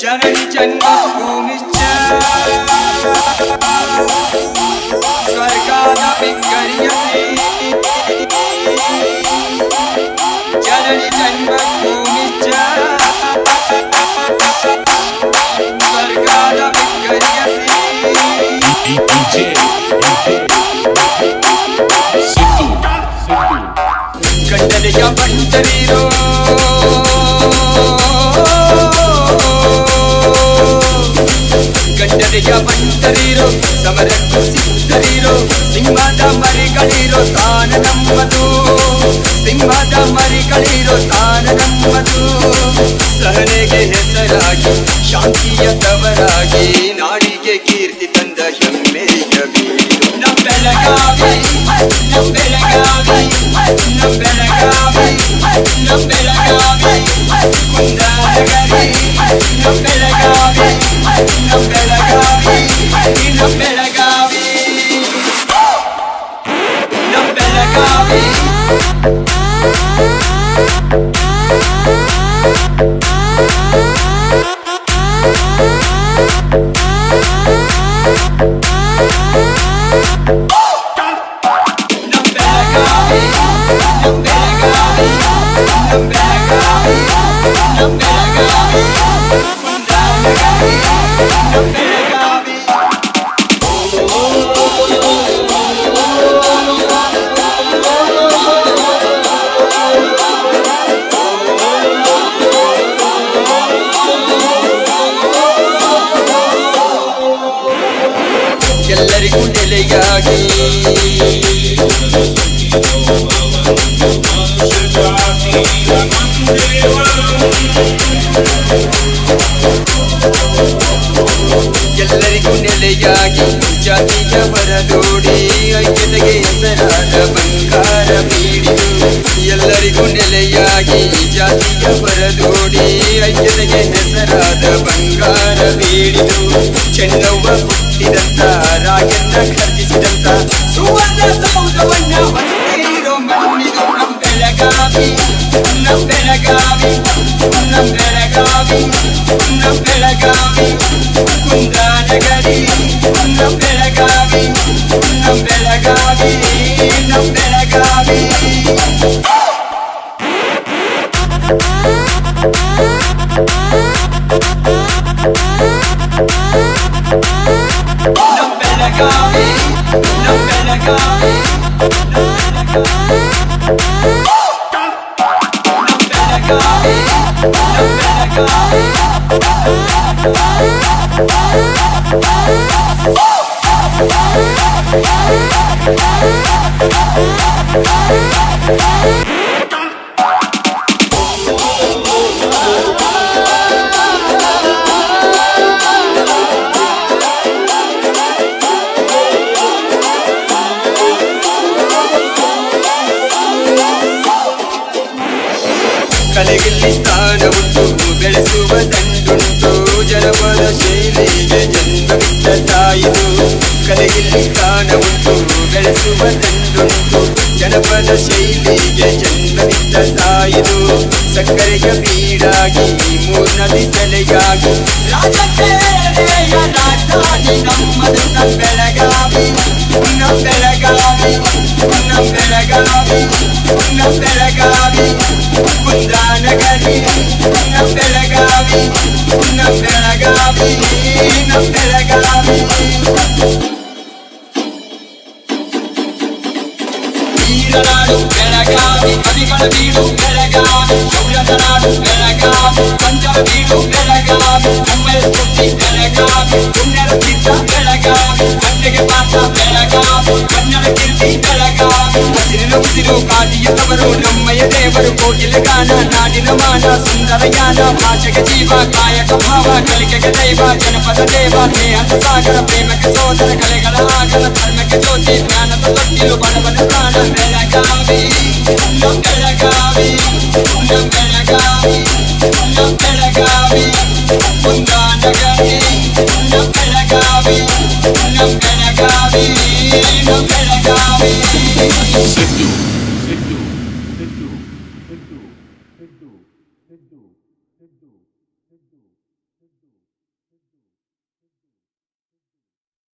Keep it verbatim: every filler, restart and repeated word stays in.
ಜನನಿ ಜನ್ಮಭೂಮಿಶ್ಚ ಸ್ವರ್ಗಾದ ಪಿಂಗರಿಯಸಿ ಜನನಿ ಜನ್ಮಭೂಮಿಶ್ಚ ಸ್ವರ್ಗಾದ ಪಿಂಗರಿಯಸಿ ಗಂಡನೆಯ ಬಂಟರಿರೋ ಗಂಡನೆಯ ಬಂಟರಿರೋ ಸಮರಕ್ಕೂ ಸಿದ್ಧರಿರೋ ಸಿಂಹದ ಮರಿಗಳಿರೋ ತಾನ ನಮ್ಮದು ಸಿಂಹದ ಮರಿಗಳಿರೋ ತಾನ ನಮ್ಮದು ಸಹನೆಗೆ ಹೆಸರಾಗಿ ಶಾಂತಿಯ ತವರಾಗಿ ನಾಡಿಗೆ ಕೀರ್ತಿ ತಂದ ಹೆಮ್ಮೆಯ ಬೀಡು ನಮ್ಮ ಬೆಳಗಾವಿ ನಮ್ಮ ಬೆಳಗಾವಿ ನಮ್ಮ ಬೆಳಗಾವಿ ನಮ್ಮ ಬೆಳಗಾವಿ ಕುಂದಾನಗರಿ ನಮ್ಮ ಬೆಳಗಾವಿ ನಮ್ಮ ಬೆಳಗಾವಿ ನಮ್ಮ ಬೆಳಗಾವಿ ನಮ್ಮ ಬೆಳಗಾವಿ ಎಲ್ಲರಿಗೂ ನೆಲೆಯಾಗಿ ಎಲ್ಲರಿಗೂ ನೆಲೆಯಾಗಿ ಜಾತಿಯ ಹೊರದೋಡಿ ಐಕ್ಯತೆಗೆ ಹೆಸರಾದ ಬಂಗಾರ ಬೀಡಿದು ಎಲ್ಲರಿಗೂ ನೆಲೆಯಾಗಿ ಜಾತಿಯ ಹೊರದೋಡಿ ಐಕ್ಯತೆಗೆ ಹೆಸರಾದ ಬಂಗಾರ ಬೀಡಿದು ಚೆನ್ನವ್ವ ಹುಟ್ಟಿದಂತ ರಾಯಣ್ಣ ಖರ್ಜಿಸಿದಂತ ಸುವರ್ಣ ಸೌಧವನ್ನ ಹೊಂದಿರೋ ಮಣ್ಣಿದು ನಮ್ಮ ಬೆಳಗಾವಿ ನಮ್ಮ ಬೆಳಗಾವಿ ನಮ್ಮ ಬೆಳಗಾವಿ ನಮ್ಮ ಬೆಳಗಾವಿ ಕುಂದಾನಗರಿ ನಮ್ಮ ಬೆಳಗಾವಿ ನಮ್ಮ ಬೆಳಗಾವಿ ನಮ್ಮ ಬೆಳಗಾವಿ ನಮ್ಮ ಬೆಳಗಾವಿ ನಮ್ಮ ಬೆಳಗಾವಿ ನಮ್ಮ ಬೆಳಗಾವಿ ನಮ್ಮ ಬೆಳಗಾವಿ ಕಲೆಯಲ್ಲಿ ಸ್ಥಾನ ಉಂಟು ಬೆಳೆಸುವ ದಂಡುಂಟು ಜನಪದ ಶೈಲಿಗೆ ಜನ್ಮವಿದ್ದ ತಾಯಿದು ಕಲೆಯಲ್ಲಿ ಸ್ಥಾನ ಉಂಟು ಬೆಳೆಸುವ ದಂಡುಂಟು ಜನಪದ ಶೈಲಿಗೆ ಜನ್ಮವಿದ್ದ ತಾಯಿದು ಸಕ್ಕರೆಯ ಬೀಡಾಗಿ ಮೂರ್ನದಿ ತಲೆಯಾಗಿ ರಾಜಕೇಳೆಯ ರಾಜಧಾನಿ ನಮ್ಮದು ನಮ್ಮ ಬೆಳಗಾವಿ ನಮ್ಮ ಬೆಳಗಾವಿ ನಮ್ಮ ಬೆಳಗಾವಿ ನಮ್ಮ ಬೆಳಗಾವಿ ಕುಂದಾನಗರಿ ನಮ್ಮ ಬೆಳಗಾವಿ ನಮ್ಮ ಬೆಳಗಾವಿ ನಮ್ಮ ಬೆಳಗಾವಿ ವೀರನಾಡು ಬೆಳಗಾವಿ ಕವಿಗಳ ಬೀಡು ಬೆಳಗಾವಿ ಶೌರ್ಯದ ನಾಡು ಬೆಳಗಾವಿ ಪಂಚರ ಬೀಡು ಬೆಳಗಾವಿ ನಮ್ಮಯ ಸ್ಫೂರ್ತಿ ಬೆಳಗಾವಿ ಪುಣ್ಯರ ತೀರ್ಥ ಬೆಳಗಾವಿ ಕಣ್ಣೆಗೆ ಪಾಠ ಬೆಳಗಾವಿ ಕನ್ನಡ ಕೀರ್ತಿ ಬೆಳಗಾವಿ ಹಸಿರಿನ ಉಸಿರು ಕಾದಿಯ ತವರು ನಮ್ಮಯ ದೇವರು ಕೋಗಿಲ ಗಾನ ನಾಡಿನ ಮಾನ ಸುಂದರ ಯಾನ ಭಾಷೆಗೆ ಜೀವ ಕಾಯಕ ಭಾವ ಕಲಿಕೆಗೆ ದೈವ ಜನಪದ ದೇವ ಸ್ನೇಹದ ಸಾಗರ ಪ್ರೇಮಕ್ಕೆ ಸೋದರ ಕಲೆಗಳ ಆಗರ ಧರ್ಮಕ್ಕೆ ಜ್ಯೋತಿ ಜ್ಞಾನದ ತೊಟ್ಟಿಲು ಬಡವನ ಸ್ಥಾನ ಬೆಳಗಾವಿ ನಮ್ಮ ಬೆಳಗಾವಿ ನಮ್ಮ ಬೆಳಗಾವಿ ನಮ್ಮ ಬೆಳಗಾವಿ ಕುಂದಾನಗರಿ ನಮ್ಮ ಬೆಳಗಾವಿ ನಮ್ಮ ಬೆಳಗಾವಿ ನಮ್ಮ ಬೆಳಗಾವಿ